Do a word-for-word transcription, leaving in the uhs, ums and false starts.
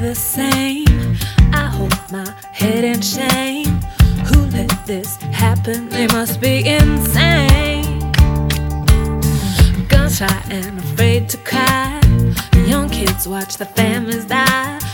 the same. I hold my head in shame. Who let this happen? They must be insane. Gun shy and afraid to cry. Young kids watch the families die.